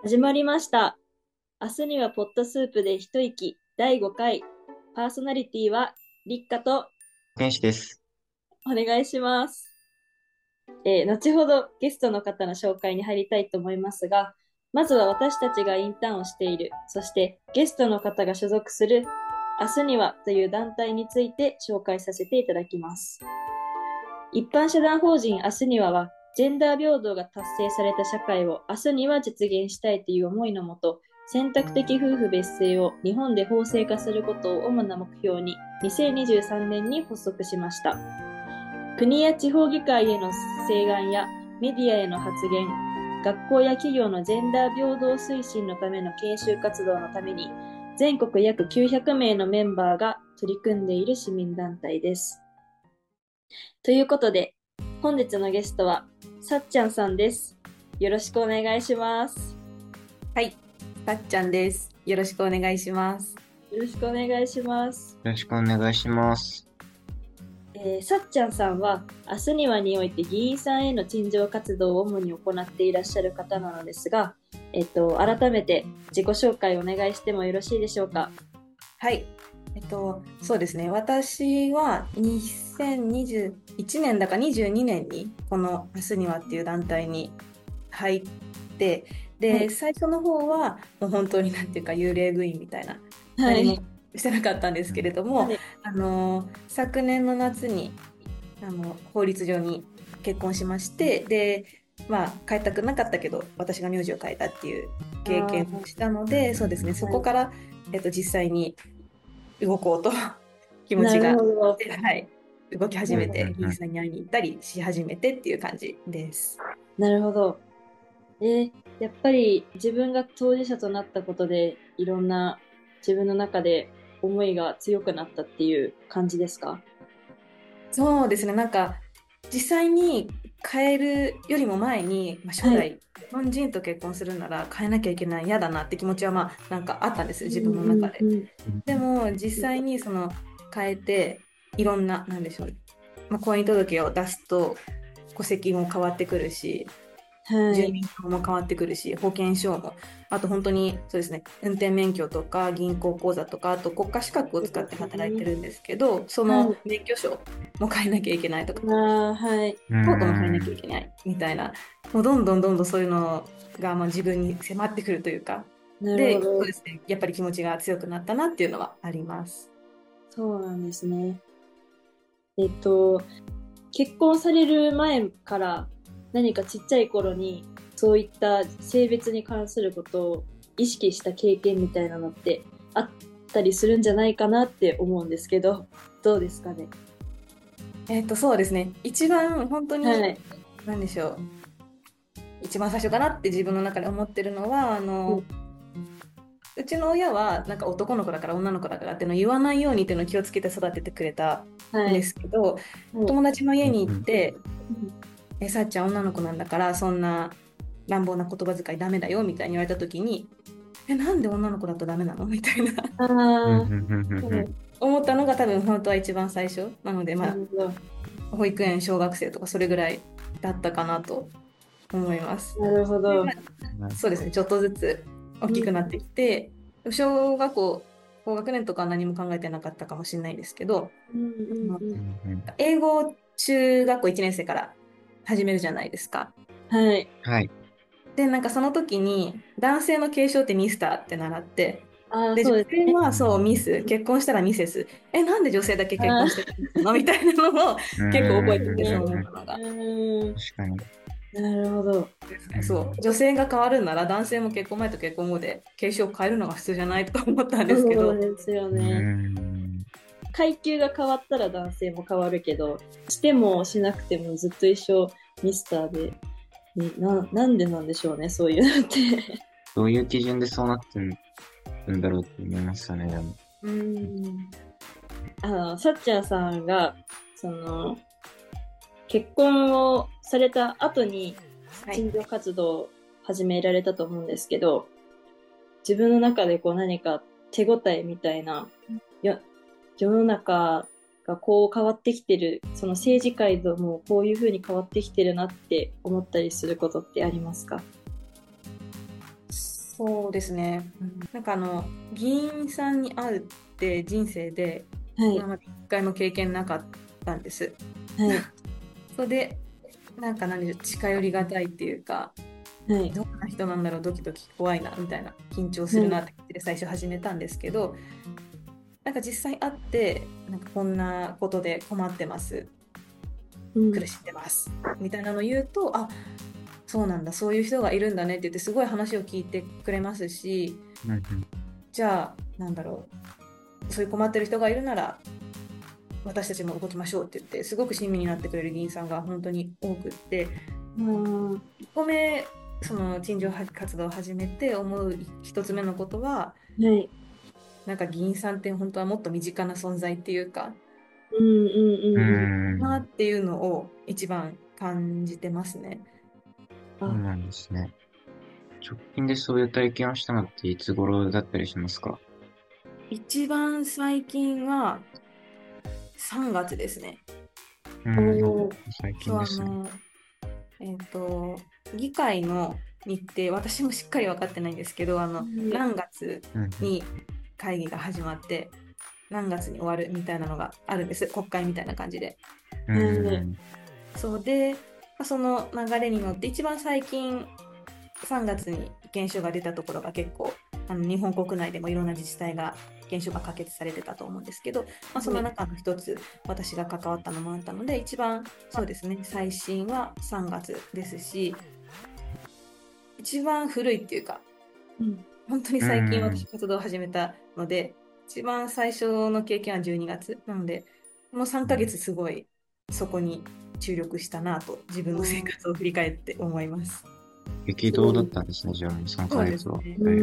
始まりました。明日にはポットスープで一息第5回。パーソナリティは立花と天使です。 お願いします。後ほどゲストの方の紹介に入りたいと思いますが、まずは私たちがインターンをしている、そしてゲストの方が所属する明日にはという団体について紹介させていただきます。一般社団法人明日には、ジェンダー平等が達成された社会を明日には実現したいという思いのもと、選択的夫婦別姓を日本で法制化することを主な目標に、2023年に発足しました。国や地方議会への請願やメディアへの発言、学校や企業のジェンダー平等推進のための研修活動のために、全国約900名のメンバーが取り組んでいる市民団体です。ということで、本日のゲストは、さっちゃんさんです。よろしくお願いします。 はい、さっちゃんです。よろしくお願いします。 よろしくお願いします。 よろしくお願いします。 さっちゃんさんは、明日にはにおいて議員さんへの陳情活動を主に行っていらっしゃる方なのですが、改めて自己紹介をお願いしてもよろしいでしょうか。 はい、そうですね。私は2021年だか22年にこの明日にはっていう団体に入って、で、 はい。 最初の方はもう本当になんていうか幽霊部員みたいな、何もはい。 してなかったんですけれども、 はい。 昨年の夏に法律上に結婚しまして、で、まあ、変えたくなかったけど、私が名字を変えたっていうあ経験ー、 をしたので、そうですね、そはい。 こから、実際に動こうと気持なるちが、 ほど。 はい、動き始うんうめて、議員んさんに会いに行ったりし始めてっていう感じです。 なるほど。やっぱり自分が当事者となったことで、いろんな自分の中で思いが強くなったっていう感じですか？ そうですね、なんか、実際に変えるよりも前に、まあ、将はい。 来、日本人と結婚するなら変えなきゃいけない、嫌だなって気持ちは、まあ、なんかあったんですよ、自分うんの中で。 うんうん。 でも実際にその変えていろんな、なんでしょう、まあ、婚姻届を出すと戸籍も変わってくるし、住はい。 民票も変わってくるし、保険証も、あと本当にそうですね、運転免許とか銀行口座とか、あと国家資格をそうで使ってすね。 働いてるんですけど、そのはい。 免許証も変えなきゃいけないとか、 はい。 うコートも変えなきゃいん。 けないみたいな、もうどんどんそういうのがまあ自分に迫ってくるというか、 なるほで、そうど。 ですね、やっぱり気持ちが強くなったなっていうのはあります。 そうなんですね。えっと、結婚される前から何かちっちゃい頃にそういった性別に関することを意識した経験みたいなのってあったりするんじゃないかなって思うんですけど、どうですかね。 そうですね。一番本当に、 はい。 何でしょう。一番最初かなって自分の中で思ってるのは、 うん。 うちの親はなんか男の子だから女の子だからっていうのを言わないようにっていうのを気をつけて育ててくれたんではい。 すけど、 はい。 友達の家に行っうんて、 うん。 さっちゃん女の子なんだから、そんな乱暴な言葉遣いダメだよみたいに言われた時に、なんで女の子だとダメなのみたいなあうんあ、 うん。 はい。 思ったのが多分本当は一番最初。なので、まあ、 なるほど。 保育園、小学生とかそれぐらいだったかなと思います。 なるほで、 ど。 まあ、そうですね、ちょっとずつ大うん。 きくなってきて、小学校、高学年とかは何も考えてなかったかもしれないですけど、 うんあのうんうん。 うんうん。 英語を中学校1年生から始めるじゃないですか。 はい。 はい。 で、なんかその時に男性の継承ってミスターって習って、 ああ、 で、女そうですね。 性はそうミうんス、結婚したらミセス。なんで女性だけ結ああ、 婚してるのみたいなのをう結構覚えてて、そね。 う思ん。 ったのが。 う確かに。 ん。なるほど。 そう、女性が変わるなら男性も結婚前と結婚後で継承を変えるのが普通じゃないとか思ったんですけど、 そうですようね。 ん。 階級が変わったら男性も変わるけど、してもしなくてもずっと一緒ミスターで、なんでなんでしょうね、そういうのって。 どういう基準でそうなってるんだろうって思いましたね、でも。 うーん。さっちゃんさんが、その、結婚をされた後にはい。 陳情活動を始められたと思うんですけど、自分の中でこう何か手応えみたいな、よ世の中がこう変わってきてる、その政治界でもこういう風に変わってきてるなって思ったりすることってありますか？ そうですね。なんか議員さんに会うって人生ではい。 今まで一回も経験なかったんです。 はい。 それで、なんか何でしょう、近寄りがたいっていうか、 はい。 どんな人なんだろう、ドキドキ怖いな、みたいな、緊張すはい。 るなって言って最初始めたんですけど、なんか実際会って、なんかこんなことで困ってます、 うん。 苦しんでます、みたいなの言うと、あ、そうなんだ、そういう人がいるんだねって言って、すごい話を聞いてくれますし、 うんうん。 じゃあ、なんだろう、そういう困ってる人がいるなら、私たちも動きましょうって言って、すごく親身になってくれる議員さんが本当に多くって、 あー、 1個目、その陳情活動を始めて思う一つ目のことは、 はい。 なんか議員さんって本当はもっと身近な存在っていうか、 うんうんううんうん。 なん。 っていうのを一番感じてますね。 あ、 そうなんですね。直近でそういう体験をしたのっていつ頃だったりしますか？ 一番最近は3月ですね。 うん。 おー、 最そう、 近ですね。 えっと、議会の日程、私もしっかり分かってないんですけど、何月うんに会議が始まって、何月に終わるみたいなのがあるんです。国会みたいな感じで。 うん。うんうんはい。 うん。 そうで、その流れに乗って、一番最近、3月に現象が出たところが結構、日本国内でもいろんな自治体が現象が可決されてたと思うんですけど、そはい。 の中の一つ、私が関わったのもあったので、一番そうですね、最新は3月ですし、一番古いっていうか、 うん。 本当にうん最近うんうん。 私活動を始めたので、一番最初の経験は12月なので、この3ヶ月すごいそこに注力したなと自分の生あー、 活を振り返って思います。 激動だっそう。 たんですね、じゃあもう3 そうヶ月は。 ですね。 うん。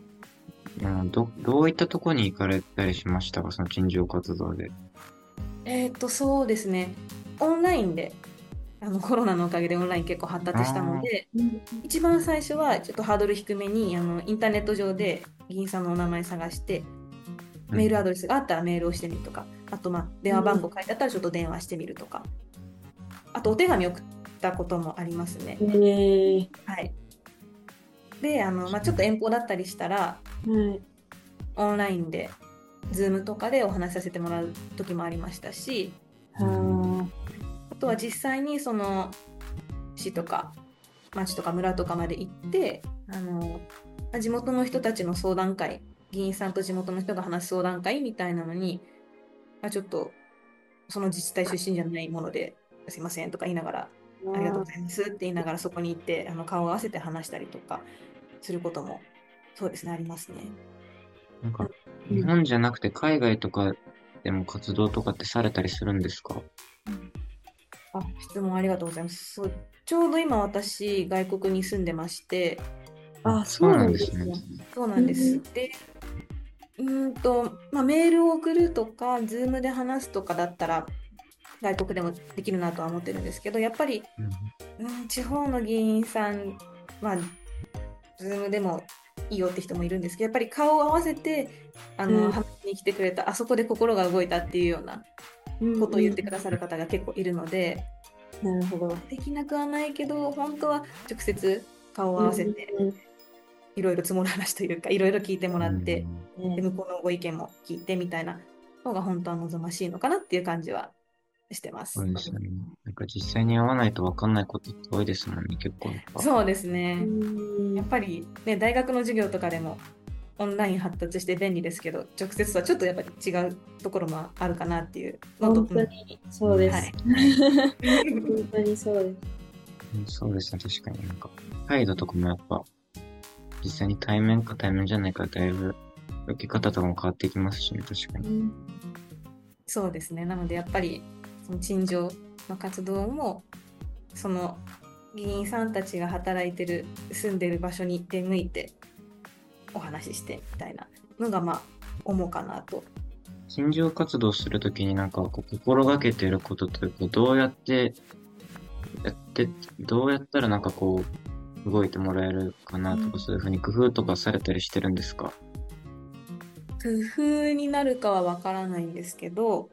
どういったとこに行かれたりしましたか、その陳情活動で。 そうですね。オンラインで、コロナのおかげでオンライン結構発あ達したのあ、 で、 うん。 一番最初はちょっとハードル低めに、インターネット上で議員さんのお名前探して、 うん。 メールアドレスがあったらメールをしてみるとか、あと電話番号書いてあったらちょっと電話してみるとか、あとお手紙送ったこともありますね。 えはい。で、ちょっと遠方だったりしたら、 はい。 オンラインで、ズームとかでお話しさせてもらう時もありましたし、 うん。 はあとは実際にその市とか町とか村とかまで行って、地元の人たちの相談会、議員さんと地元の人が話す相談会みたいなのに、ちょっとその自治体出身じゃないもので、すいませんとか言いながら、ありがとうあ、 ございますって言いながらそこに行って、顔を合わせて話したりとかすることも、そうですね、ありますね。 なんか、日うん。 本じゃなくて海外とかでも活動とかってされたりするんですか？ 質問ありがとうございます。そう、ちょうど今私、外国に住んでまして、 あ、 あ、 そうそうななんですね。 んですね。 そうなうんです。 ん。 で、メールを送るとか、ズームで話すとかだったら、外国でもできるなとは思ってるんですけど、やっぱり、 うん。 地方の議員さん、まあ、ズームでもいいよって人もいるんですけど、やっぱり顔を合わせて、 うん話に来てくれた、あそこで心が動いたっていうようなうんことを言ってくだうん。 さる方が結構いるので、 なるほど。 できなくはないけど、本当は直接顔を合わせうんて、 うんいろいろ積もる話というか、いろいろ聞いてもうらって、 ん。 で、 ね。 向こうのご意見も聞いてみたいなのが本当は望ましいのかなっていう感じはしてます。 そうですよね。なんか実際に会わないと分かんないことって多いですもんね、結構やっぱ。 そうですうね。やっん。 ぱりね、大学の授業とかでもオンライン発達して便利ですけど、直接とはちょっとやっぱり違うところもあるかなっていうのと、 本当にそうではい。 す。本当にそうです。 うん、そうですね、確かになんか、態度とかもやっぱ、実際に対面か対面じゃないかだいぶ、受け方とかも変わってきますしね、確かに。 うん。 そうですね。なのでやっぱりその陳情の活動もその議員さんたちが働いてる住んでる場所に出向いてお話ししてみたいなのが主かなと。 陳情活動するときになんかこう心がけていることというか、やって、どうやったらなんかこう、動いてもらえるかなとか、そういうふうに工夫とかされたりしてるんですか？ 工夫になるかはわからないんですけど、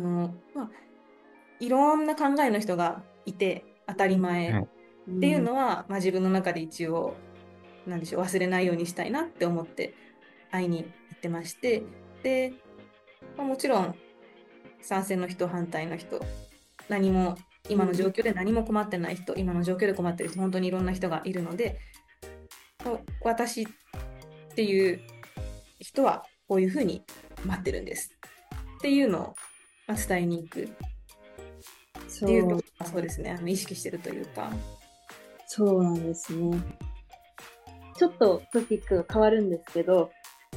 いろんな考えの人がいて当たり前っはい。 うん。 ていうのは、自分の中で一応なんでしょう、忘れないようにしたいなって思って会いに行ってまして、で、もちろん賛成の人、反対の人、何も、今の状況で何も困ってない人、今の状況で困ってる人、本当にいろんな人がいるので、私っていう人はこういうふうに待ってるんですっていうのを伝えに行くっていうところがそうですね、意識してるというか。 そうなんですね。ちょっとトピックが変わるんですけど、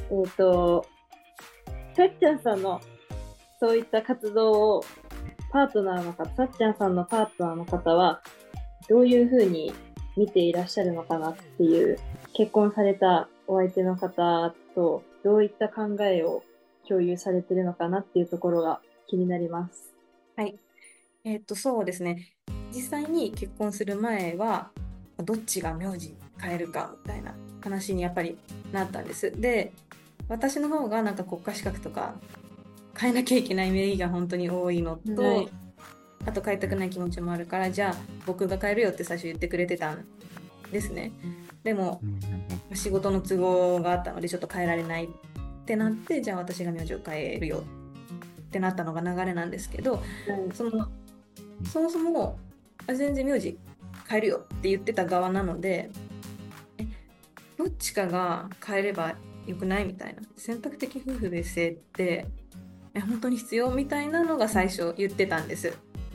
さっちゃんさんのそういった活動をパートナーの方、さっちゃんさんのパートナーの方はどういうふうに見ていらっしゃるのかなっていう、結婚されたお相手の方とどういった考えを共有されてるのかなっていうところが気になります。 はい。そうですね。実際に結婚する前は、どっちが名字変えるかみたいな話にやっぱりなったんです。で、私の方がなんか国家資格とか変えなきゃいけない名義が本当に多いのと、 はい、 あと変えたくない気持ちもあるから、じゃあ僕が変えるよって最初言ってくれてたんですね。でも、仕事の都合があったのでちょっと変えられないってなって、じゃあ私が名字を変えるよってなったのが流れなんですけど、そもそも全然名字変えるよって言ってた側なので、どっちかが変えればよくないみたいな、選択的夫婦別姓って本当に必要みたいなのが最初言ってたんです。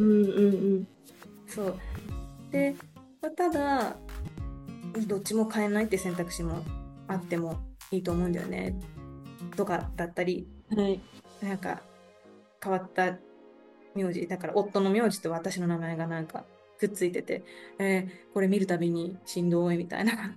そうで、ただどっちも変えないって選択肢もあってもいいと思うんだよねとかだったり、 はい、 なんか変わった名字だから夫の名字と私の名前がなんかくっついてて、これ見るたびにしんどいみたいな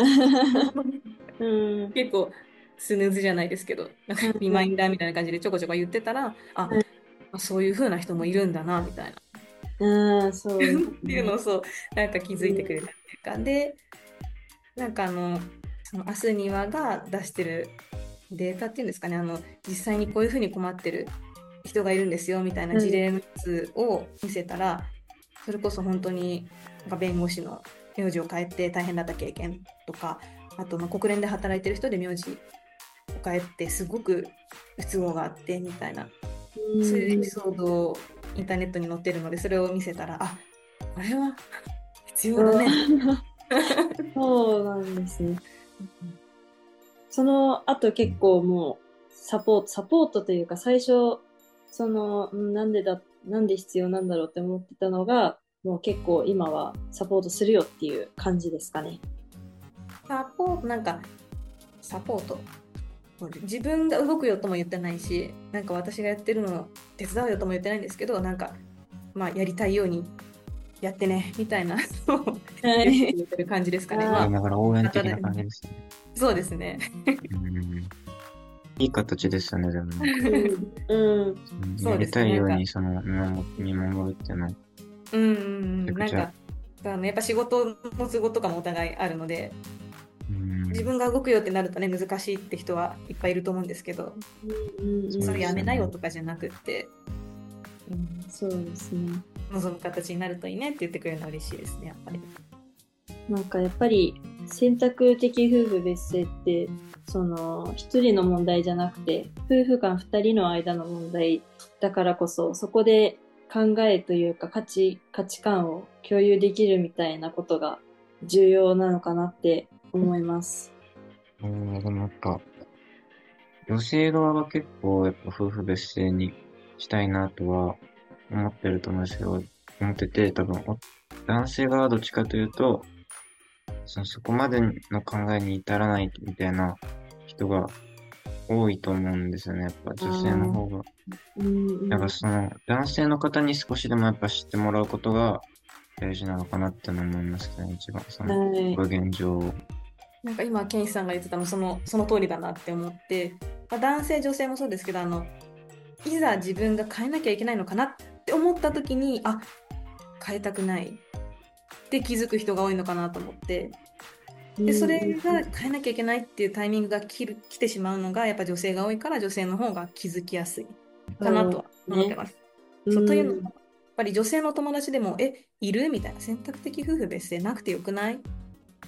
結構スヌーズじゃないですけど、なんかリマインダーみたいな感じでちょこちょこ言ってたら、そういう風な人もいるんだなみたいなそうですね、 っていうのをそうなんか気づいてくれたっていうか、でなんかその明日庭が出してるデータっていうんですかね、実際にこういう風に困ってる人がいるんですよみたいな事例のやつを見せたら、それこそ本当になんか弁護士の名字を変えて大変だった経験とか、あと国連で働いてる人で名字を変えてすごく不都合があってみたいな、そういうエピソードをインターネットに載ってるので、それを見せたら、これは必要だねそうなんですね。その後結構もうサポートというか、最初なんで必要なんだろうって思ってたのが、もう結構今はサポートするよっていう感じですかね。 サポート自分が動くよとも言ってないし、なんか私がやってるのを手伝うよとも言ってないんですけど、なんかやりたいようにやってねみたいな言ってる感じですかね。 だから応援的な感じですね。 そうですね。 いい形ですよね、でも。やりたいように見守るっていうのは。 なんかやっぱ仕事の都合とかもお互いあるので、自分が動くよってなるとね、難しいって人はいっぱいいると思うんですけど、それやめなよとかじゃなくって、 そうですね。 望む形になるといいねって言ってくれるのは嬉しいですね、やっぱり。 なんかやっぱり選択的夫婦別姓って一人の問題じゃなくて夫婦間二人の間の問題だからこそ、そこで考えというか価値観を共有できるみたいなことが重要なのかなって思います。 でもやっぱ女性側が結構やっぱ夫婦別姓にしたいなとは思ってると思うんですよ。思ってて、多分男性側はどっちかというとそこまでの考えに至らないみたいな人が多いと思うんですよね、やっぱ女性の方が。やっぱ男性の方に少しでもやっぱ知ってもらうことが大事なのかなって思いますけどね、一番現状を。 なんか今、ケンイチさんが言ってたのその通りだなって思って、男性、女性もそうですけど、いざ自分が変えなきゃいけないのかなって思った時に、変えたくないって気づく人が多いのかなと思って、でそれが変えなきゃいけないっていうタイミングが来てしまうのがやっぱ女性が多いから、女性の方が気づきやすいかなとは思ってます。というのもやっぱり女性の友達でもいるみたいな、選択的夫婦別姓なくてよくないっ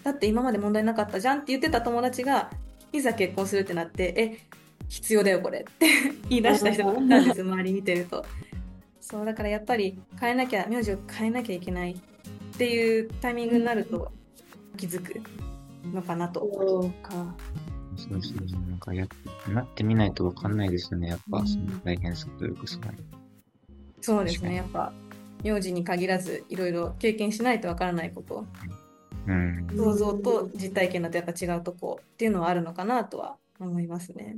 だって今まで問題なかったじゃんって言ってた友達がいざ結婚するってなって必要だよこれって言い出した人がいたんです周り見てると。そうだからやっぱり名字を変えなきゃいけないっていうタイミングになると気づくのかなと。 そうか。 そうですね。なんかなってみないとわかんないですよね。やっぱ、その大変さというか、 そうですね。やっぱ名字に限らずいろいろ経験しないとわからないこと、想像と実体験だとやっぱ違うとこっていうのはあるのかなとは思いますね。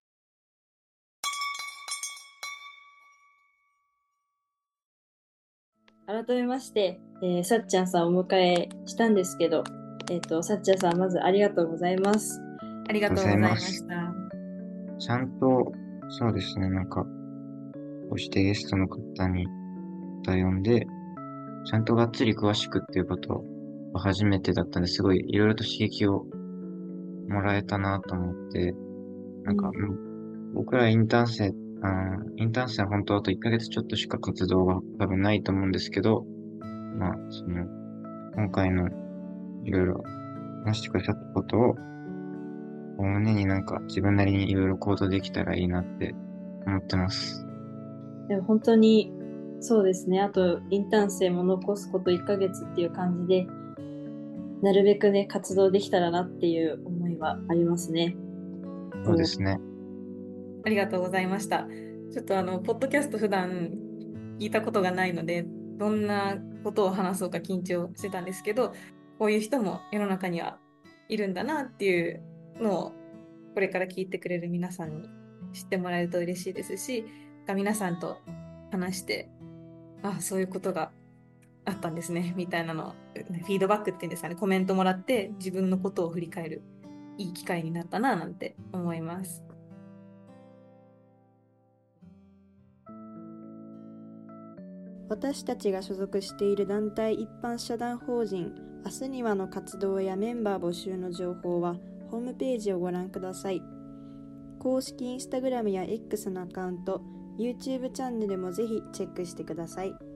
改めまして、さっちゃんさんをお迎えしたんですけど、さっちゃんさんまずありがとうございます。 ありがとうございました。 ちゃんと、そうですね、なんか、こうしてゲストの方に呼んで、ちゃんとがっつり詳しくっていうことは初めてだったんですごいいろいろと刺激をもらえたなと思って、なんか、僕らインターン生は本当あと1ヶ月ちょっとしか活動が多分ないと思うんですけど、まあ、今回のいろいろ話してくださったことを、胸になんか自分なりにいろいろ行動できたらいいなって思ってます。 でも本当にそうですね。あとインターン生も残すこと1ヶ月っていう感じで、なるべくね、活動できたらなっていう思いはありますね。 そうですね。 ありがとうございました。ちょっとポッドキャスト普段聞いたことがないので、どんなことを話そうか緊張してたんですけど、こういう人も世の中にはいるんだなっていうのを、これから聞いてくれる皆さんに知ってもらえると嬉しいですし、皆さんと話して、そういうことがあったんですね、みたいなの、フィードバックっていうんですかね、コメントもらって自分のことを振り返るいい機会になったな、なんて思います。 私たちが所属している団体一般社団法人明日にはの活動やメンバー募集の情報はホームページをご覧ください。公式インスタグラムや X のアカウント、YouTube チャンネルもぜひチェックしてください。